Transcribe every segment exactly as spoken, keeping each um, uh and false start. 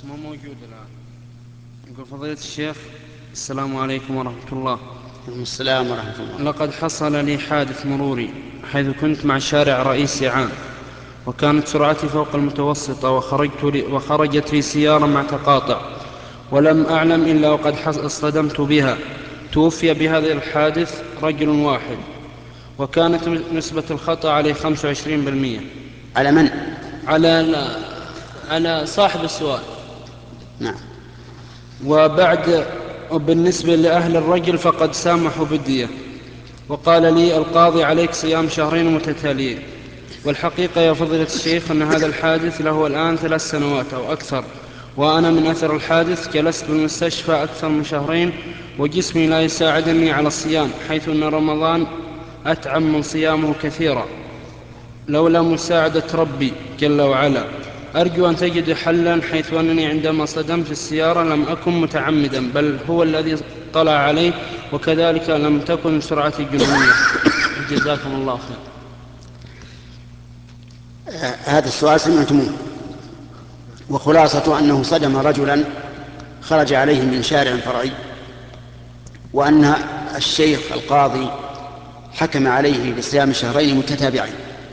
اسمه موجود الآن. يقول فضيلة الشيخ السلام عليكم ورحمة الله. وعليكم السلام ورحمة الله. لقد حصل لي حادث مروري حيث كنت مع شارع رئيسي عام، وكانت سرعتي فوق المتوسطة، وخرجت لي وخرجت لي سيارة مع تقاطع، ولم أعلم إلا وقد اصطدمت بها. توفي بهذا الحادث رجل واحد، وكانت نسبة الخطأ عليه خمسة وعشرين بالمئة. على من؟ على على صاحب السؤال. نعم. وبعد وبالنسبة لأهل الرجل فقد سامحوا بالدية، وقال لي القاضي عليك صيام شهرين متتاليين. والحقيقة يا فضيلة الشيخ أن هذا الحادث له الآن ثلاث سنوات أو أكثر، وأنا من أثر الحادث جلست بالمستشفى أكثر من شهرين، وجسمي لا يساعدني على الصيام، حيث أن رمضان أتعب من صيامه كثيرا لولا مساعدة ربي جل وعلا. أرجو أن تجد حلا، حيث أنني عندما صدمت السيارة لم أكن متعمدا، بل هو الذي طلع عليه، وكذلك لم تكن سرعتي جنونية. جزاكم الله خير. آه هذا السؤال سمعتموه، وخلاصة أنه صدم رجلا خرج عليه من شارع فرعي، وأن الشيخ القاضي حكم عليه بصيام شهرين متتابعين،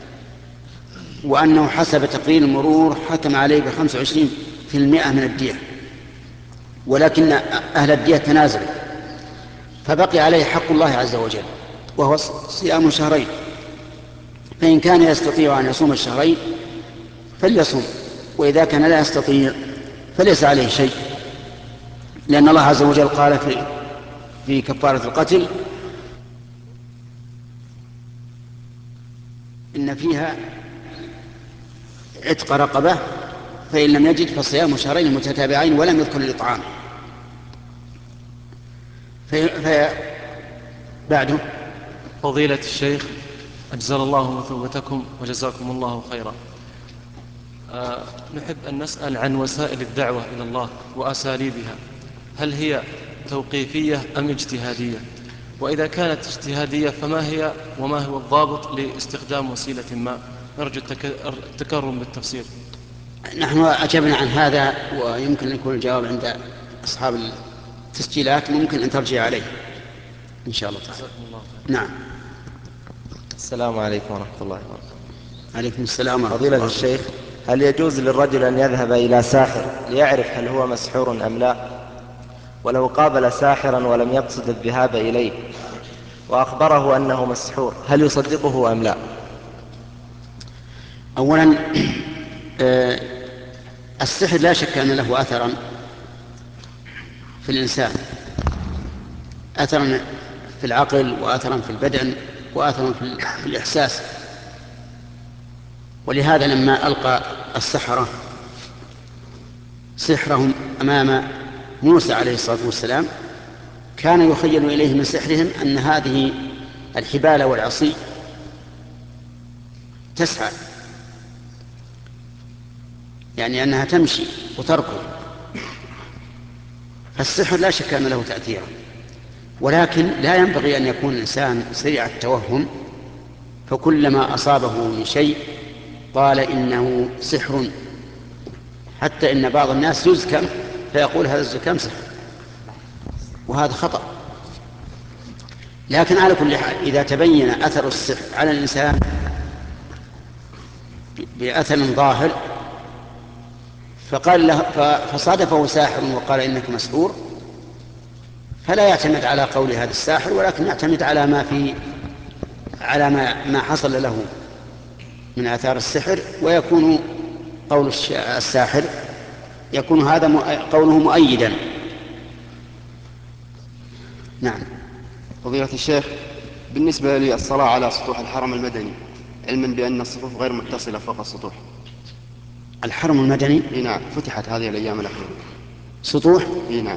وأنه حسب تقرير المرور حكم عليه بخمس وعشرين في المئة من الدية، ولكن أهل الدية تنازلوا، فبقي عليه حق الله عز وجل وهو صيام شهرين. فإن كان يستطيع أن يصوم الشهرين فليصوم، وإذا كان لا يستطيع فليس عليه شيء، لأن الله عز وجل قال في, في كفارة القتل إن فيها عتق رقبة، فإن لم يجد فصيام شهرين متتابعين، ولم يذكر الإطعام. فبعده فضيلة الشيخ أجزل الله مثوبتكم وجزاكم الله خيرا. أه نحب أن نسأل عن وسائل الدعوة إلى الله وأساليبها، هل هي توقيفية أم اجتهادية؟ وإذا كانت اجتهادية فما هي وما هو الضابط لاستخدام وسيلة ما؟ نرجو التكرم بالتفسير. نحن أجبنا عن هذا، ويمكن أن يكون الجواب عند أصحاب التسجيلات، ممكن أن ترجع عليه إن شاء الله تعالى. نعم. السلام عليكم ورحمة الله وبركاته. عليكم السلام ورحمة فضيلة الله. الشيخ، هل يجوز للرجل أن يذهب إلى ساحر ليعرف هل هو مسحور أم لا؟ ولو قابل ساحرا ولم يقصد الذهاب إليه وأخبره أنه مسحور، هل يصدقه أم لا؟ أولا السحر لا شك أن له أثرا في الإنسان، أثرا في العقل، وأثرا في البدن، وأثرا في الإحساس. ولهذا لما ألقى السحرة سحرهم أمام موسى عليه الصلاة والسلام، كان يخيل إليه من سحرهم أن هذه الحبال والعصي تسعى، يعني أنها تمشي وتركض. فالسحر لا شك أن له تأثيرا، ولكن لا ينبغي أن يكون الإنسان سريع التوهم، فكلما أصابه من شيء قال إنه سحر، حتى إن بعض الناس يزكم فيقول هذا الزكام سحر، وهذا خطأ. لكن على كل حال إذا تبين أثر السحر على الإنسان بأثر ظاهر فقال له فصادفه ساحر وقال إنك مسحور، فلا يعتمد على قول هذا الساحر، ولكن يعتمد على ما في على ما, ما حصل له من آثار السحر، ويكون قول الساحر يكون هذا قوله مؤيدا. نعم. فضيلة الشيخ، بالنسبة للصلاة على سطوح الحرم المدني، علما بأن الصفوف غير متصلة فوق السطوح. الحرم المدني نعم فتحت هذه الأيام الأخيرة سطوح. نعم.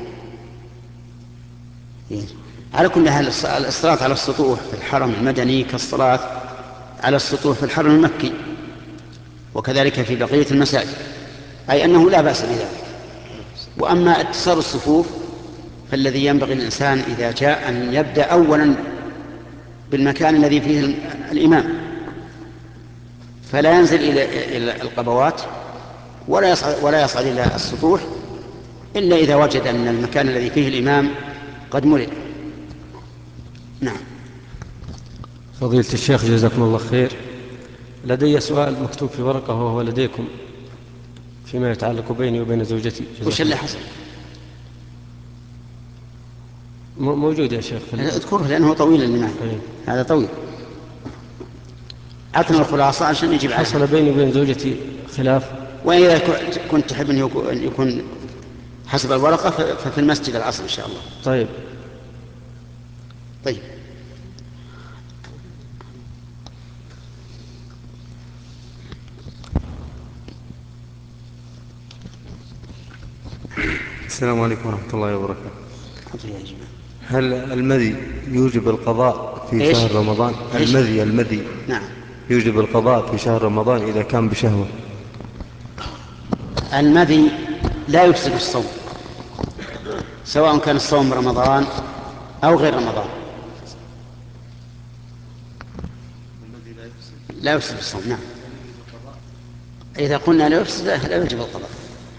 على كل حال الصلاة على السطوح في الحرم المدني كالصلاة على السطوح في الحرم المكي، وكذلك في بقية المساجد، أي أنه لا بأس بذلك. وأما اتصال الصفوف فالذي ينبغي الإنسان إذا جاء أن يبدأ أولا بالمكان الذي فيه الإمام، فلا ينزل إلى القبوات ولا يصعد, ولا يصعد إلى السطوح، إلا إذا وجد أن المكان الذي فيه الإمام قد ملئ. نعم. فضيلة الشيخ جزاكم الله خير، لدي سؤال مكتوب في ورقة وهو لديكم فيما يتعلق بيني وبين زوجتي. وش اللي حصل؟ موجود يا شيخ. اذكره لأنه طويل اللي هذا طويل. أعطنا الخلاصة عشان يجيب عليها. حصل بيني وبين زوجتي خلاف، وإذا كنت تحب أن يكون حسب الورقة ففي المسجد العصر إن شاء الله. طيب. طيب. السلام عليكم ورحمة الله وبركاته. هل المذي يوجب القضاء في إيش؟ شهر رمضان؟ المذي المذي نعم يوجب القضاء في شهر رمضان إذا كان بشهوة. المذي لا يفسد الصوم سواء كان الصوم رمضان أو غير رمضان. لا يفسد الصوم. نعم. إذا قلنا لا يفسد لا يجب القضاء.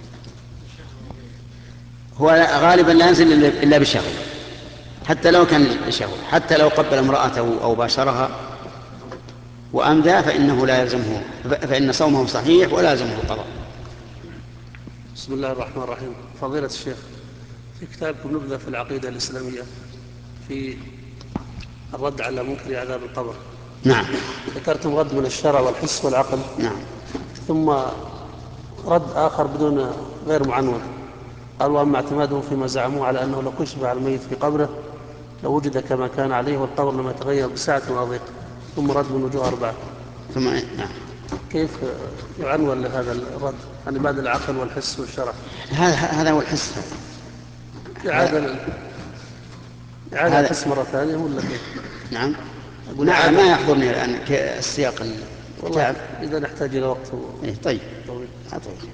هو غالبا لا ينزل إلا بشهوة، حتى لو كان بشهوة، حتى لو قبل امرأته أو باشرها وأمدى فإنه لا يلزمه، فإن صومه صحيح ولا يلزمه القضاء. بسم الله الرحمن الرحيم. فضيلة الشيخ، في كتابكم نبذة في العقيدة الإسلامية في الرد على منكر عذاب القبر. نعم. ذكرتم رد من الشرع والحس والعقل. نعم. ثم رد آخر بدون غير معنون، قالوا أما اعتمادهم فيما زعموه على أنه لو كشف على الميت في قبره لو وجد كما كان عليه والقبر لما يتغير بساعة وضيق. ثم رد من وجوه أربعة. ثم نعم. كيف يعنون لهذا الرد؟ يعني بعد العقل والحس والشرع. هذا هذا هو الحس. إعادة إعادة الحس مرة ثانية ولا كيف؟ نعم. نعم ما يحضرني الآن السياق والله إذا نحتاج إلى وقت. إيه طيب. طويل. طيب.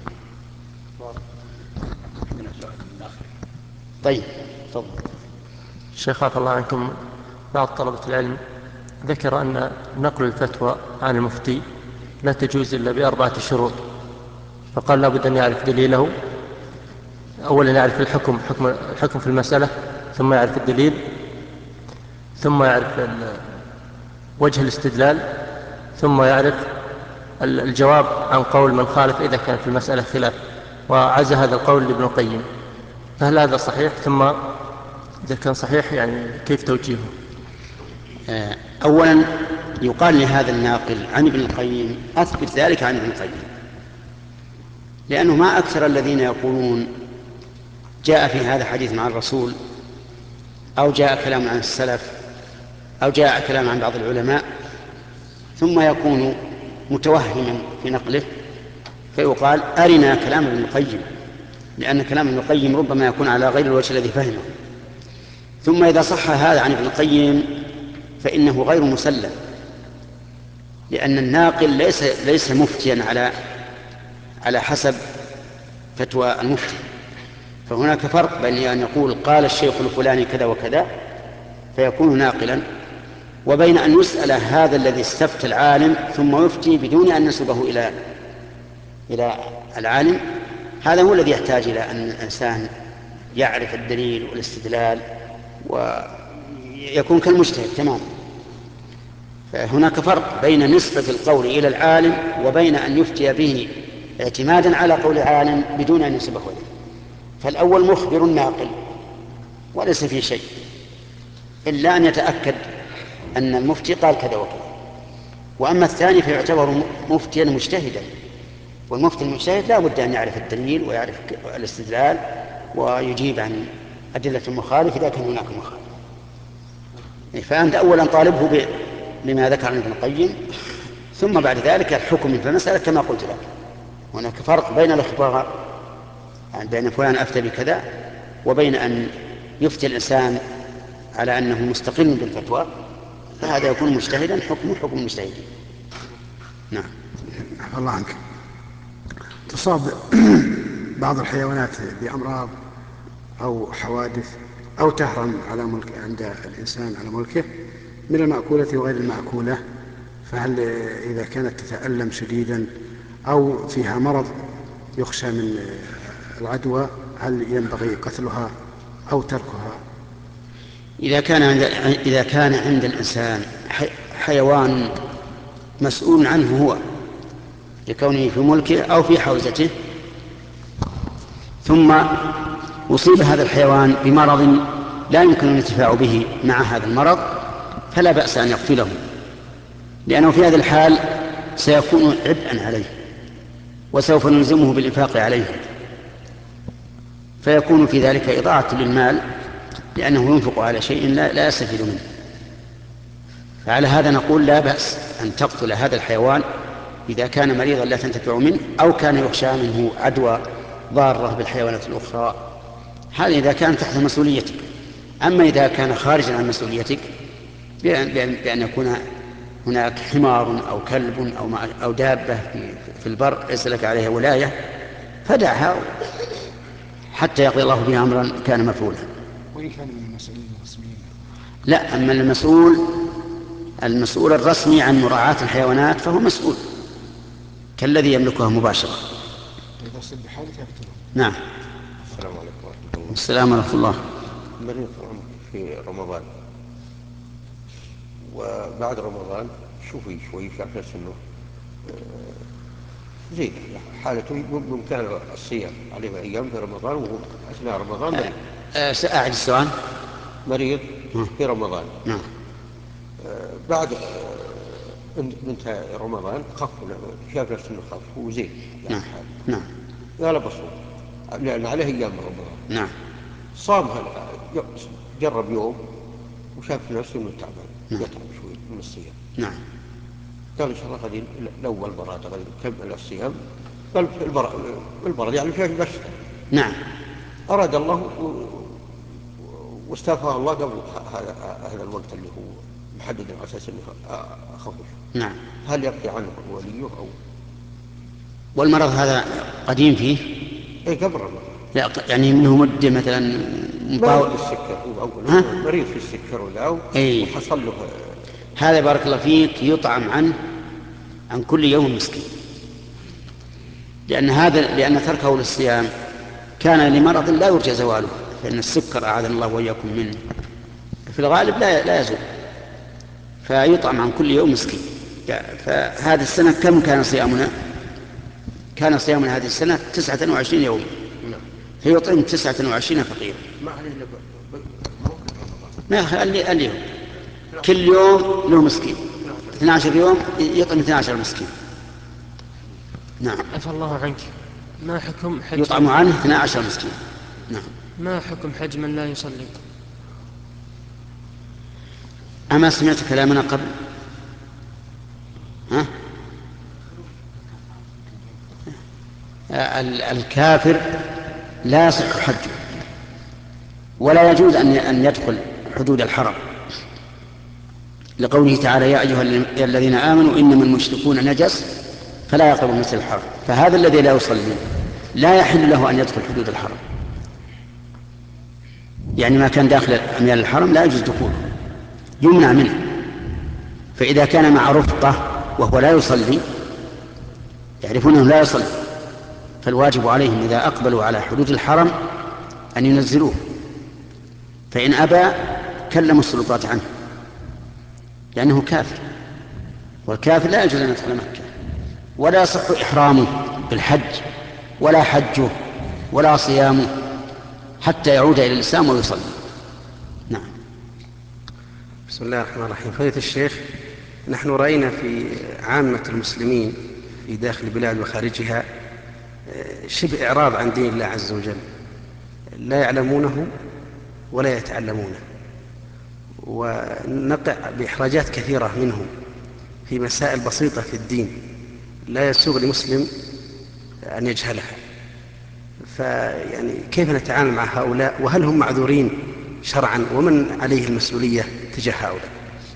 طيب تفضل. شيخ عفى الله عنكم، بعض طلبة العلم ذكر أن نقل الفتوى عن المفتي لا تجوز إلا بأربعة شروط، فقال لابد أن يعرف دليله. أولا يعرف الحكم حكم الحكم في المسألة، ثم يعرف الدليل، ثم يعرف وجه الاستدلال، ثم يعرف الجواب عن قول من خالف إذا كان في المسألة خلاف. وعزى هذا القول لابن القيم، فهل هذا صحيح؟ ثم إذا كان صحيح يعني كيف توجيهه؟ أولا يقال لهذا الناقل عن ابن القيم أثبت ذلك عن ابن القيم، لأنه ما أكثر الذين يقولون جاء في هذا حديث مع الرسول أو جاء كلام عن السلف أو جاء كلام عن بعض العلماء ثم يكون متوهما في نقله فيقال أرنا كلام ابن القيم، لأن كلام ابن القيم ربما يكون على غير الوجه الذي فهمه. ثم إذا صح هذا عن ابن القيم فإنه غير مسلم، لأن الناقل ليس ليس مفتيا على على حسب فتوى المفتي. فهناك فرق بين أن يقول قال الشيخ الفلاني كذا وكذا فيكون ناقلا، وبين أن يسأل هذا الذي استفتى العالم ثم يفتي بدون أن نسبه إلى إلى العالم. هذا هو الذي يحتاج إلى أن الإنسان يعرف الدليل والاستدلال ويكون كالمجتهد تماما. فهناك فرق بين نسبة القول إلى العالم وبين أن يفتي به اعتمادا على قول عالم بدون أن ينسبه إليه. فالأول مخبر ناقل وليس فيه شيء إلا أن يتأكد أن المفتي قال كذا وكذا. وأما الثاني فيعتبر مفتيا مجتهدا، والمفتي المجتهد لا بد أن يعرف الدليل ويعرف الاستدلال ويجيب عن أدلة المخالف إذا كان هناك مخالف. فأنت أولا طالبه بما ذكر عن ابن القيم، ثم بعد ذلك الحكم في المسألة كما قلت لك. هناك فرق بين الإخبار يعني بين فلان أفتى بكذا وبين أن يفتي الإنسان على أنه مستقل بالفتوى، فهذا يكون مجتهدا حكمه حكم المجتهد. نعم. الله عنك. تصاب بعض الحيوانات بأمراض أو حوادث أو تهرم على ملك عند الإنسان على ملكه من المأكولة وغير المأكولة، فهل إذا كانت تتألم شديدا أو فيها مرض يخشى من العدوى هل ينبغي قتلها أو تركها؟ إذا كان عند إذا كان عند الإنسان حيوان مسؤول عنه هو لكونه في ملكه أو في حوزته، ثم أصيب هذا الحيوان بمرض لا يمكن الانتفاع به مع هذا المرض، فلا بأس أن يقتله، لأنه في هذا الحال سيكون عبئا عليه وسوف نلزمه بالإنفاق عليه، فيكون في ذلك إضاعة للمال لأنه ينفق على شيء لا, لا يستفيد منه. فعلى هذا نقول لا بأس أن تقتل هذا الحيوان إذا كان مريضا لا تنتفع منه أو كان يخشى منه عدوى ضارة بالحيوانات الأخرى، هذا إذا كان تحت مسؤوليتك. أما إذا كان خارجا عن مسؤوليتك بأن, بأن, بأن يكون هناك حمار أو كلب أو, أو دابة في, في البر ليس لك عليها ولاية، فدعها حتى يقضي الله بها أمرا كان مفعولا. وإن كان من المسؤولين الرسميين؟ لا، أما المسؤول المسؤول الرسمي عن مراعاة الحيوانات فهو مسؤول كالذي يملكها مباشرة. إذا صد بحالك يقتله. نعم. السلام عليكم ورحمة الله. السلام ورحمة الله. مريض في رمضان وبعد رمضان شوفي شوي في أحس أنه زين حالته بإمكان الصيام عليه أيام في رمضان وهو أثناء رمضان مريض. سأعد السؤال. مريض في رمضان. نعم. بعد انتهى رمضان خف شاف نفسه انه خف هو زين يعني. نعم. نعم. قال بصوم لأن عليه أيام رمضان. نعم. صام جرب يوم وشاف نفسه انه تعبان. نعم. يتعب شوي من الصيام. نعم. قال إن شاء الله قد الأول مرة كمل الصيام. قال البرد يعني فيها بس. نعم. أراد الله واستافاه الله قبل هذا الوقت اللي هو محدد على أساس أنه أخفف. نعم. هل يبقي عنه وليه أو؟ والمرض هذا قديم فيه؟ إيه قبل رمضان. لا يعني منه مدة مثلا مريض في السكر هو أول. مريض في السكر ولا أي. وحصل له هذا بارك الله فيك يطعم عنه عن كل يوم مسكين، لأن هذا لأن تركه للصيام كان لمرض لا يرجى زواله، فإن السكر أعاذنا الله وإياكم منه في الغالب لا لا يزول، فيطعم عن كل يوم مسكين. فهذه السنة كم كان صيامنا؟ كان صيامنا هذه السنة تسعة وعشرين يوم، فيطعم تسعة وعشرين فقيرا. ما خلي اليوم كل يوم له مسكين، اثني عشر يوم يطعم اثني عشر مسكين. نعم. عفى الله عنك، ما حكم حج يطعم عنه اثني عشر مسكين؟ نعم. ما حكم حج من لا يصلي؟ أما سمعت كلامنا قبل؟ ها؟ الكافر لا يصح حجه ولا يجوز أن يدخل حدود الحرم، لقوله تعالى يا أيها الذين آمنوا إنما المشركون نجس فلا يقربوا المسجد الحرام. فهذا الذي لا يصلي لا يحل له أن يدخل حدود الحرم، يعني ما كان داخل أميال الحرم لا يجوز دخوله، يمنع منه. فإذا كان مع رفقة وهو لا يصلي يعرفون أنه لا يصلي، فالواجب عليهم إذا أقبلوا على حدود الحرم أن ينزلوه، فإن أبى كلموا السلطات عنه لأنه كافر، والكافر لا يجوز أن يدخل مكة، ولا يصح إحرامه بالحج ولا حجه ولا صيامه حتى يعود إلى الإسلام ويصلي. نعم. بسم الله الرحمن الرحيم. فضيلة الشيخ، نحن رأينا في عامة المسلمين في داخل البلاد وخارجها شبه إعراض عن دين الله عز وجل، لا يعلمونه ولا يتعلمونه، ونقع بإحراجات كثيرة منهم في مسائل بسيطة في الدين لا يسوغ لمسلم أن يجهلها. فيعني كيف نتعامل مع هؤلاء، وهل هم معذورين شرعا، ومن عليه المسؤولية تجاه هؤلاء؟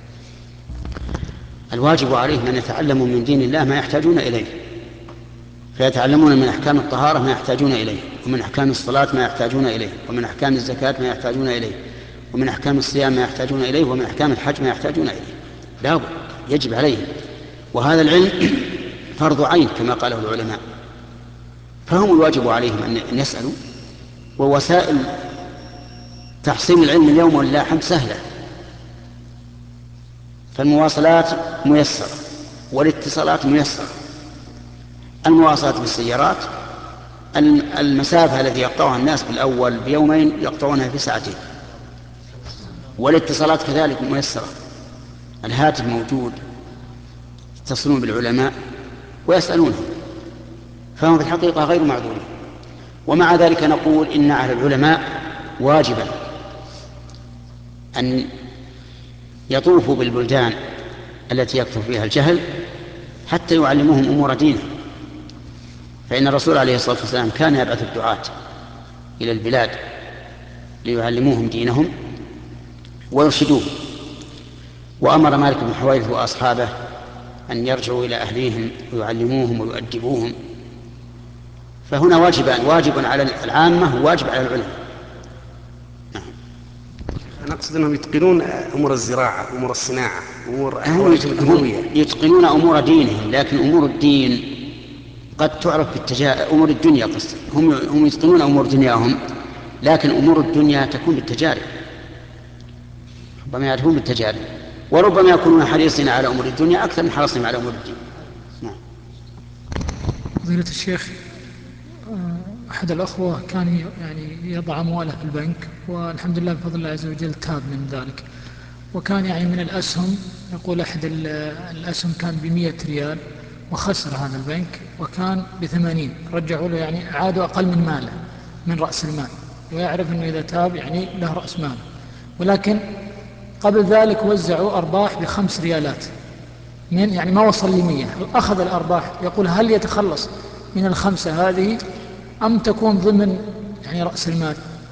الواجب عليهم أن يتعلموا من دين الله ما يحتاجون إليه، فيتعلمون من أحكام الطهارة ما يحتاجون إليه، ومن أحكام الصلاة ما يحتاجون إليه، ومن أحكام الزكاة ما يحتاجون إليه، ومن أحكام الصيام ما يحتاجون إليه، ومن أحكام الحج ما يحتاجون إليه. لا بد، يجب عليهم، وهذا العلم فرض عين كما قاله العلماء، فهم الواجب عليهم أن يسألوا ووسائل تحصيل العلم اليوم واللاحم سهلة، فالمواصلات ميسرة والاتصالات ميسرة. المواصلات بالسيارات المسافة التي يقطعها الناس بالأول بيومين يقطعونها في ساعتين، والاتصالات كذلك ميسرة، الهاتف موجود، يتصلون بالعلماء ويسألونهم، فهم في الحقيقة غير معذورين. ومع ذلك نقول إن على العلماء واجبا أن يطوفوا بالبلدان التي يكثر فيها الجهل حتى يعلموهم أمور دينهم، فإن الرسول عليه الصلاة والسلام كان يبعث الدعاة إلى البلاد ليعلموهم دينهم ويرشدوهم، وأمر مالك بن حويرث وأصحابه أن يرجعوا إلى أهليهم ويعلموهم ويؤدبوهم. فهنا واجبان، واجب على العامة وواجب على العلماء. أنا أقصد أنهم يتقنون أمور الزراعة، أمور الصناعة، أمور حوائجهم الدنيوية. يتقنون أمور دينهم، لكن أمور الدين قد تعرف بالتجارب. أمور الدنيا قصد هم هم يتقنون أمور دنياهم، لكن أمور الدنيا تكون بالتجارب، ربما يعرفون بالتجارب، وربما يكونون حريصين على أمور الدنيا أكثر من حرصهم على أمور الدين. نعم. فضيلة الشيخ، أحد الأخوة كان يعني يضع أمواله في البنك، والحمد لله بفضل الله عز وجل تاب من ذلك، وكان يعني من الأسهم، يقول أحد الأسهم كان بمئة ريال وخسر هذا البنك، وكان بثمانين، رجعوا له يعني عادوا أقل من ماله من رأس المال، ويعرف أنه إذا تاب يعني له رأس مال، ولكن قبل ذلك وزعوا أرباح بخمس ريالات من يعني ما وصل لمية، أخذ الأرباح. يقول هل يتخلص من الخمسة هذه أم تكون ضمن يعني رأس المال؟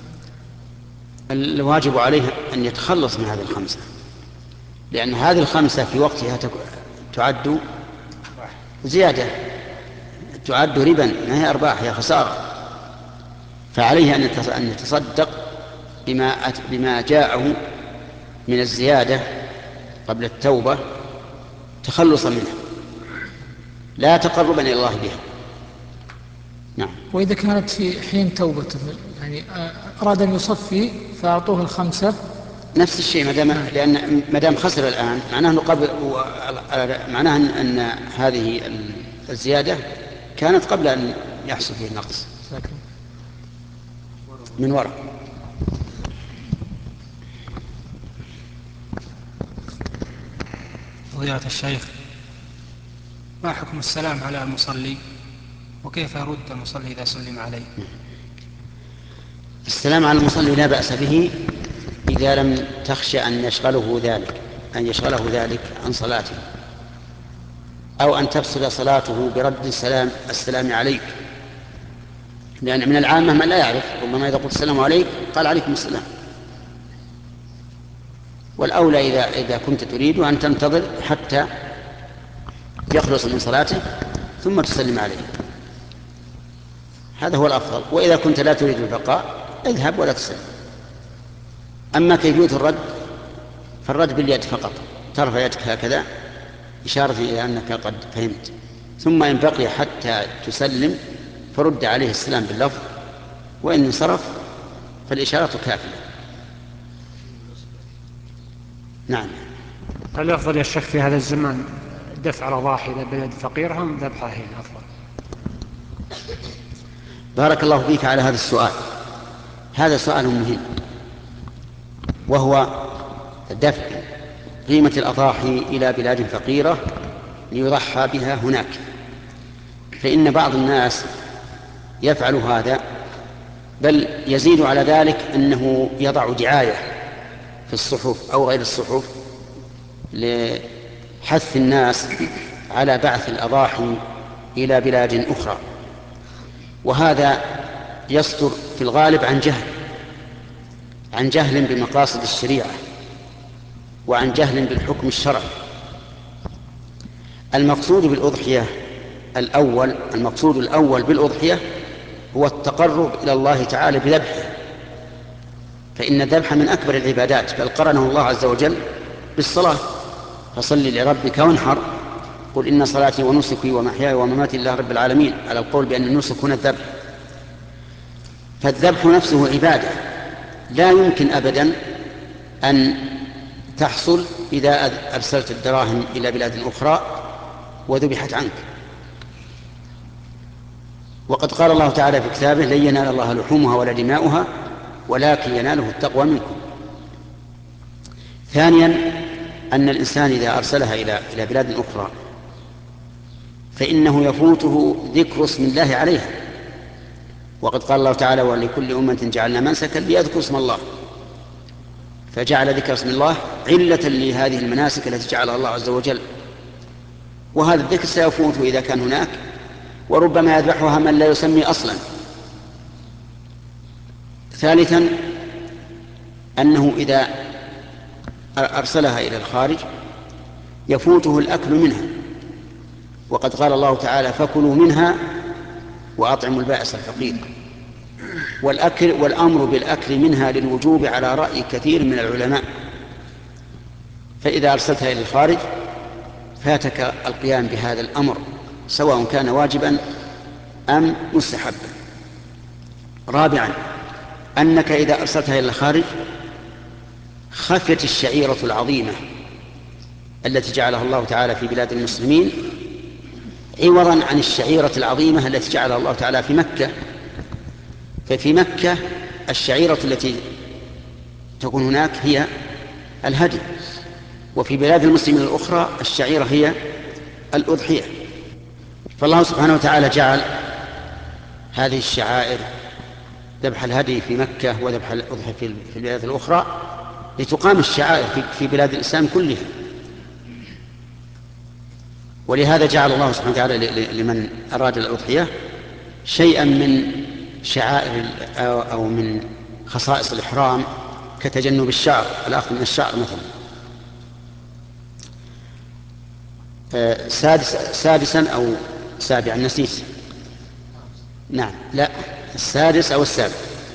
الواجب عليه أن يتخلص من هذه الخمسة، لأن هذه الخمسة في وقتها تعد زيادة، تعد ربا، ما هي أرباح، هي خسارة. فعليه أن يتصدق بما بما جاءه من الزيادة قبل التوبة تخلصا منها، لا تقربا إلى الله بها. نعم. وإذا كانت في حين توبته يعني أراد أن يصفي فأعطوه الخمسة، نفس الشيء، ما دام لأن ما دام خسر الآن معناه أنه قبل، معناه أن هذه الزيادة كانت قبل أن يحصل فيه النقص من وراء. فضيلة الشيخ، ما حكم السلام على المصلي، وكيف يرد المصلي إذا سلم عليه؟ السلام على المصلي لا بأس به إذا لم تخشى أن يشغله ذلك أن يشغله ذلك عن صلاته، أو أن تفسد صلاته برد السلام السلام عليك، لأن من العامة من لا يعرف، ربما إذا قلت السلام عليك قال عليكم السلام. والأولى إذا إذا كنت تريد أن تنتظر حتى يخلص من صلاته ثم تسلم عليه، هذا هو الأفضل. وإذا كنت لا تريد البقاء اذهب ولا تسلم. أما كيفية الرد فالرد باليد فقط، ترفع يدك هكذا إشارة إلى أنك قد فهمت، ثم إن بقي حتى تسلم فرد عليه السلام باللفظ، وإن انصرف فالإشارة كافية. نعم. هل أفضل يا شيخ في هذا الزمان دفع الأضاحي إلى بلد فقير أم ذبحها هنا أفضل؟ بارك الله فيك على هذا السؤال، هذا سؤال مهم، وهو دفع قيمة الأضاحي إلى بلاد فقيرة ليضحى بها هناك. فإن بعض الناس يفعل هذا، بل يزيد على ذلك أنه يضع دعاية في الصحف أو غير الصحف لحث الناس على بعث الأضاحي إلى بلاد أخرى، وهذا يصدر في الغالب عن جهل عن جهل بمقاصد الشريعة وعن جهل بالحكم الشرعي. المقصود بالأضحية الأول المقصود الأول بالأضحية هو التقرب إلى الله تعالى بذبحها، فإن الذبح من أكبر العبادات، بل قرنه الله عز وجل بالصلاة، فصل لربك وانحر، قل إن صلاتي ونسكي ومحياي ومماتي لله رب العالمين، على القول بأن النسك هنا الذبح. فالذبح نفسه عبادة لا يمكن أبدا أن تحصل إذا أرسلت الدراهم إلى بلاد أخرى وذبحت عنك. وقد قال الله تعالى في كتابه: لن ينال الله لحومها ولا دماؤها ولكن يناله التقوى منكم. ثانيا أن الإنسان إذا أرسلها إلى إلى بلاد أخرى فإنه يفوته ذكر اسم الله عليها، وقد قال الله تعالى: ولكل أمة جعلنا منسكا ليذكروا اسم الله، فجعل ذكر اسم الله علة لهذه المناسك التي جعلها الله عز وجل. وهذا الذكر سيفوته إذا كان هناك، وربما يذبحها من لا يسمي أصلا. ثالثا أنه إذا أرسلها إلى الخارج يفوته الأكل منها، وقد قال الله تعالى: فكلوا منها وأطعموا البائس الفقير. والأكل والأمر بالأكل منها للوجوب على رأي كثير من العلماء، فإذا أرسلتها إلى الخارج فاتك القيام بهذا الأمر سواء كان واجبا أم مستحبا. رابعا أنك إذا أرسلتها إلى الخارج خفت الشعيرة العظيمة التي جعلها الله تعالى في بلاد المسلمين عوضا عن الشعيرة العظيمة التي جعلها الله تعالى في مكة. ففي مكة الشعيرة التي تكون هناك هي الهدي، وفي بلاد المسلمين الأخرى الشعيرة هي الأضحية. فالله سبحانه وتعالى جعل هذه الشعائر ذبح الهدي في مكة وذبح الأضحية في البلاد الأخرى لتقام الشعائر في بلاد الإسلام كلها. ولهذا جعل الله سبحانه وتعالى لمن أراد الأضحية شيئا من شعائر أو من خصائص الإحرام كتجنب الشعر، الأخذ من الشعر مثلا. سادس سادسا أو سابعا نسيت. نعم لا السادس أو السابع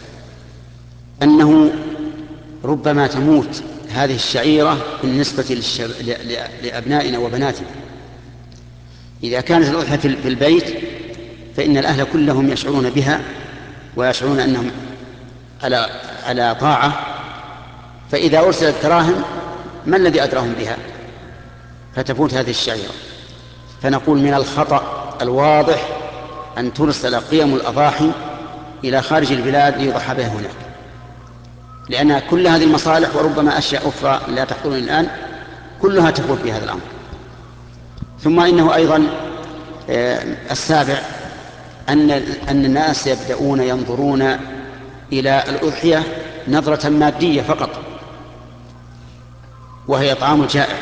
أنه ربما تموت هذه الشعيرة بالنسبة للشب... لأبنائنا وبناتنا. إذا كانت الأضحية في البيت فإن الأهل كلهم يشعرون بها ويشعرون أنهم على على طاعة، فإذا أرسلت دراهم ما الذي أدراهم بها؟ فتفوت هذه الشعيرة. فنقول من الخطأ الواضح أن ترسل قيم الأضاحي إلى خارج البلاد ليضحى بها هناك، لأن كل هذه المصالح وربما أشياء أخرى لا تحضرني الآن كلها تفوت بهذا الأمر. ثم إنه أيضا السابع أن أن الناس يبدأون ينظرون إلى الأضحية نظرة مادية فقط، وهي طعام الجائع،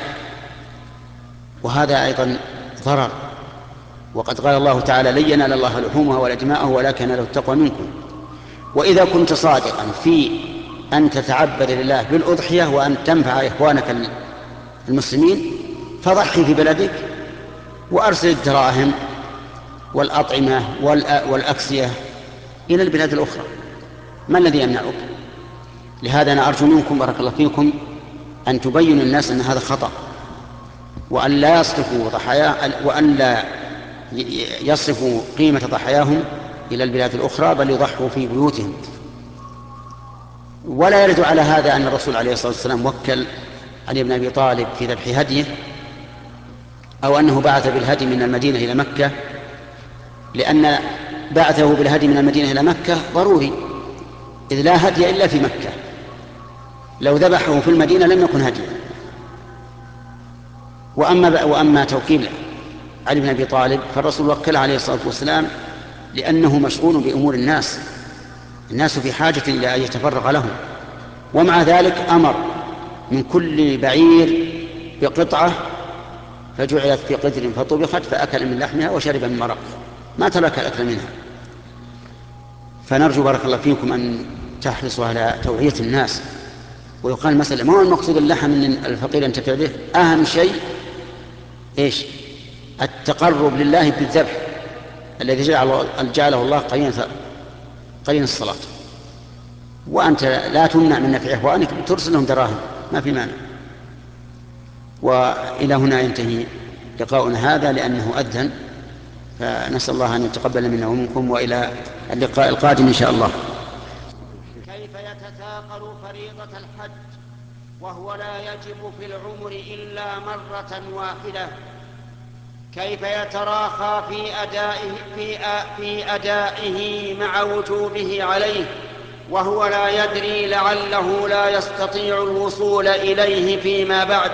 وهذا أيضا ضرر. وقد قال الله تعالى: لن ينال الله لحومها ولا دماءه ولكن يناله التقوى منكم. وإذا كنت صادقا في أن تتعبد لله بالأضحية وأن تنفع إخوانك المسلمين فضحي في بلدك وأرسل الدراهم والأطعمة والأكسية إلى البلاد الأخرى، ما الذي يمنعك؟ لهذا أنا أرجو منكم بارك الله فيكم أن تبينوا الناس أن هذا خطأ، وأن لا يصرفوا ضحايا وأن لا يصرفوا قيمة ضحاياهم إلى البلاد الأخرى، بل يضحوا في بيوتهم. ولا يرد على هذا أن الرسول عليه الصلاة والسلام وكل علي بن أبي طالب في ذبح هديه، أو أنه بعث بالهدي من المدينة إلى مكة، لأن بعثه بالهدي من المدينة إلى مكة ضروري، إذ لا هدي إلا في مكة. لو ذبحه في المدينة لم يكن هديا. وأما, وأما توكيل علي بن أبي طالب فالرسول وكل عليه الصلاة والسلام لأنه مشغول بأمور الناس، الناس في حاجة إلى أن يتفرغ لهم، ومع ذلك أمر من كل بعير بقطعة فجعلت في قدر فطبخت فأكل من لحمها وشرب من مرقها، ما ترك الأكل منها. فنرجو بارك الله فيكم أن تحرصوا على توعية الناس. ويقال مثلا ما هو المقصود اللحم من الفقير ينتفع به؟ أهم شيء إيش؟ التقرب لله بالذبح الذي جعله الله قرين قرين الصلاة. وأنت لا تمنع من نفع إخوانك، ترسل لهم دراهم ما في مانع. وإلى هنا ينتهي لقاؤنا هذا لأنه أذن، فنسأل الله أن يتقبل منا ومنكم، وإلى اللقاء القادم إن شاء الله. كيف يتثاقل فريضة الحج وهو لا يجب في العمر إلا مرة واحدة؟ كيف يتراخى في أدائه, في, في أدائه مع وجوبه عليه وهو لا يدري لعله لا يستطيع الوصول إليه فيما بعد؟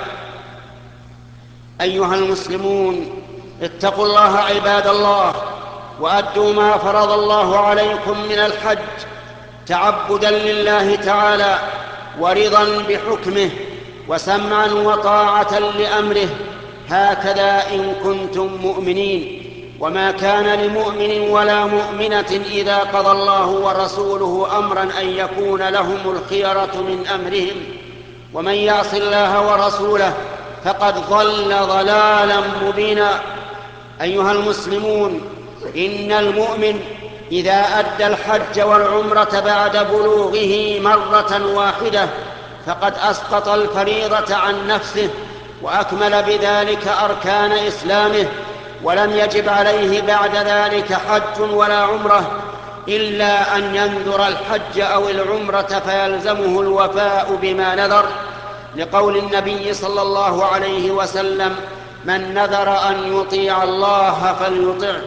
أيها المسلمون، اتقوا الله عباد الله، وأدوا ما فرض الله عليكم من الحج تعبدا لله تعالى ورضا بحكمه وسمعا وطاعة لأمره، هكذا إن كنتم مؤمنين. وما كان لمؤمن ولا مؤمنة إذا قضى الله ورسوله أمرا أن يكون لهم الخيرة من أمرهم، ومن يعص الله ورسوله فقد ضل ضلالا مبينا. أيها المسلمون، إن المؤمن إذا أدى الحج والعمرة بعد بلوغه مرة واحدة فقد أسقط الفريضة عن نفسه وأكمل بذلك أركان إسلامه، ولم يجب عليه بعد ذلك حج ولا عمرة إلا أن ينذر الحج أو العمرة فيلزمه الوفاء بما نذر، لقول النبي صلى الله عليه وسلم: من نذر أن يطيع الله فليطعه.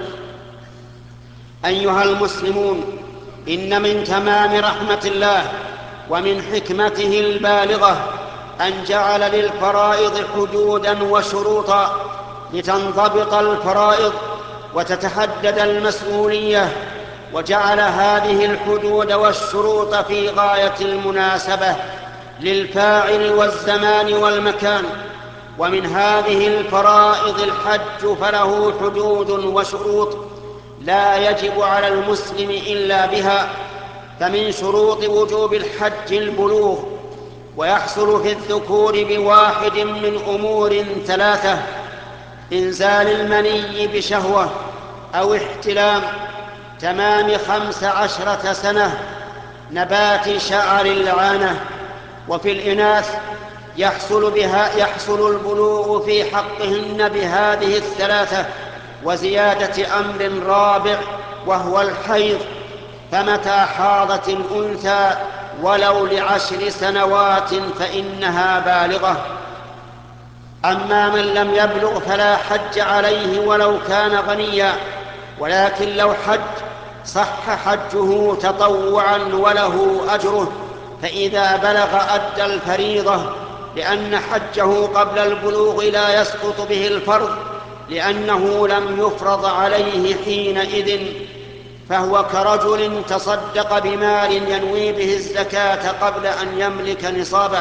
أيها المسلمون، إن من تمام رحمة الله ومن حكمته البالغة أن جعل للفرائض حدودا وشروطا لتنضبط الفرائض وتتحدد المسؤولية، وجعل هذه الحدود والشروط في غاية المناسبة للفاعل والزمان والمكان. ومن هذه الفرائض الحج، فله حدود وشروط لا يجب على المسلم إلا بها. فمن شروط وجوب الحج البلوغ، ويحصل في الذكور بواحد من أمور ثلاثة: إنزال المني بشهوة أو احتلام، تمام خمس عشرة سنة، نبات شعر العانة. وفي الإناث يحصل, بها يحصل البلوغ في حقهن بهذه الثلاثة، وزيادة أمر رابع وهو الحيض، فمتى حاضت الأنثى ولو لعشر سنوات فإنها بالغة. أما من لم يبلغ فلا حج عليه ولو كان غنيا، ولكن لو حج صح حجه تطوعا وله أجره، فإذا بلغ أدى الفريضة، لأن حجه قبل البلوغ لا يسقط به الفرض، لأنه لم يفرض عليه حينئذ، فهو كرجل تصدق بمال ينوي به الزكاة قبل أن يملك نصابه.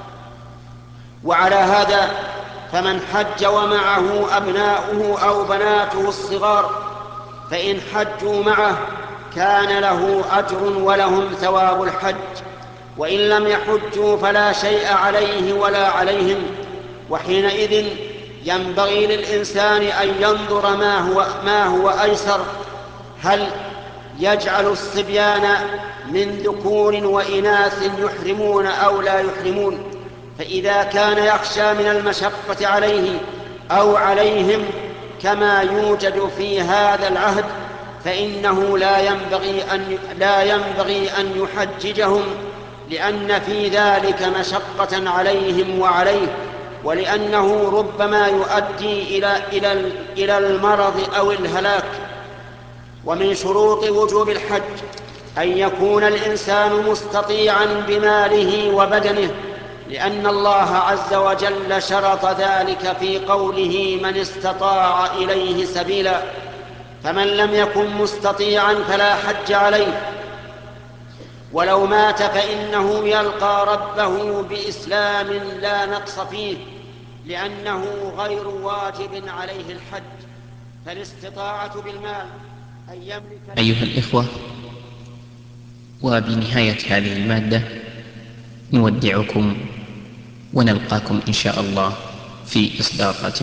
وعلى هذا فمن حج ومعه أبناؤه أو بناته الصغار فإن حجوا معه كان له أجر ولهم ثواب الحج، وإن لم يحجوا فلا شيء عليه ولا عليهم. وحينئذ ينبغي للإنسان أن ينظر ما هو, ما هو أيسر: هل يجعل الصبيان من ذكور وإناث يحرمون أو لا يحرمون؟ فإذا كان يخشى من المشقة عليه أو عليهم كما يوجد في هذا العهد، فإنه لا ينبغي أن, لا ينبغي أن يحججهم، لأن في ذلك مشقة عليهم وعليه، ولأنه ربما يؤدي إلى, إلى, إلى المرض أو الهلاك. ومن شروط وجوب الحج أن يكون الإنسان مستطيعا بماله وبدنه، لأن الله عز وجل شرط ذلك في قوله: من استطاع إليه سبيلا. فمن لم يكن مستطيعا فلا حج عليه، ولو مات فإنه يلقى ربه بإسلام لا نقص فيه، لأنه غير واجب عليه الحج، فالاستطاعة بالمال أن يملك. أيها الإخوة، وبنهاية هذه المادة نودعكم ونلقاكم إن شاء الله في إصدارات